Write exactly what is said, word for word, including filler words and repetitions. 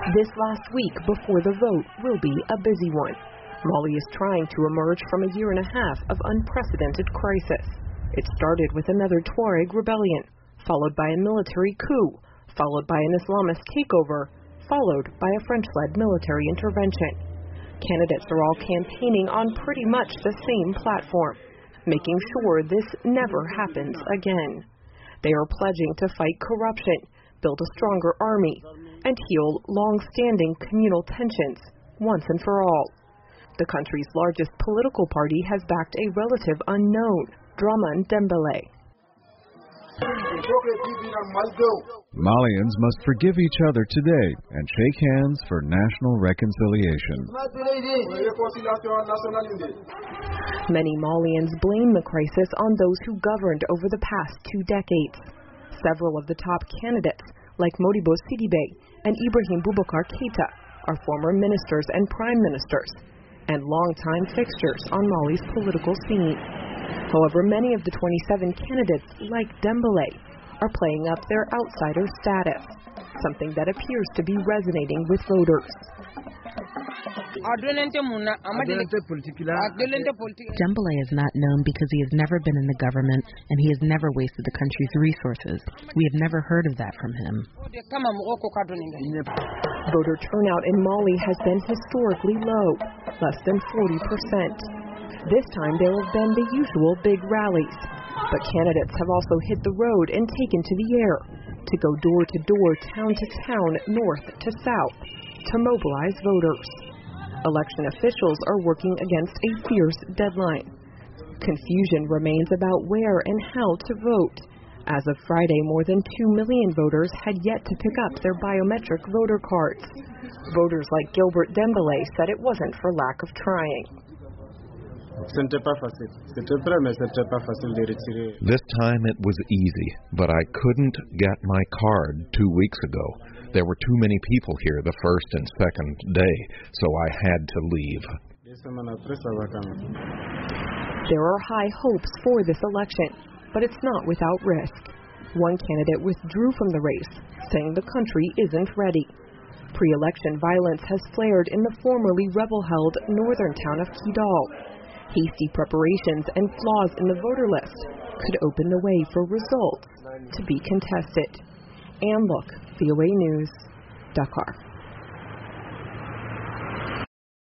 This last week before the vote will be a busy one. Mali is trying to emerge from a year and a half of unprecedented crisis. It started with another Tuareg rebellion, followed by a military coup, followed by an Islamist takeover, followed by a French-led military intervention. Candidates are all campaigning on pretty much the same platform, making sure this never happens again. They are pledging to fight corruption, build a stronger army, and heal long-standing communal tensions once and for all. The country's largest political party has backed a relative unknown, Dramane Dembélé. Malians must forgive each other today and shake hands for national reconciliation. Many Malians blame the crisis on those who governed over the past two decades. Several of the top candidates, like Modibo Sidibé and Ibrahim Boubacar Keïta, are former ministers and prime ministers, and longtime fixtures on Mali's political scene. However, many of the twenty-seven candidates, like Dembélé, are playing up their outsider status, something that appears to be resonating with voters. Dembélé is not known because he has never been in the government and he has never wasted the country's resources. We have never heard of that from him. Voter turnout in Mali has been historically low, less than forty percent. This time there have been the usual big rallies, but candidates have also hit the road and taken to the air to go door to door, town to town, north to south, to mobilize voters. Election officials are working against a fierce deadline. Confusion remains about where and how to vote. As of Friday, more than two million voters had yet to pick up their biometric voter cards. Voters like Gilbert Dembélé said it wasn't for lack of trying. This time it was easy, but I couldn't get my card two weeks ago. There were too many people here the first and second day, so I had to leave. There are high hopes for this election, but it's not without risk. One candidate withdrew from the race, saying the country isn't ready. Pre-election violence has flared in the formerly rebel-held northern town of Kidal. Hasty preparations and flaws in the voter list could open the way for results to be contested. Ann Look, V O A News, Dakar.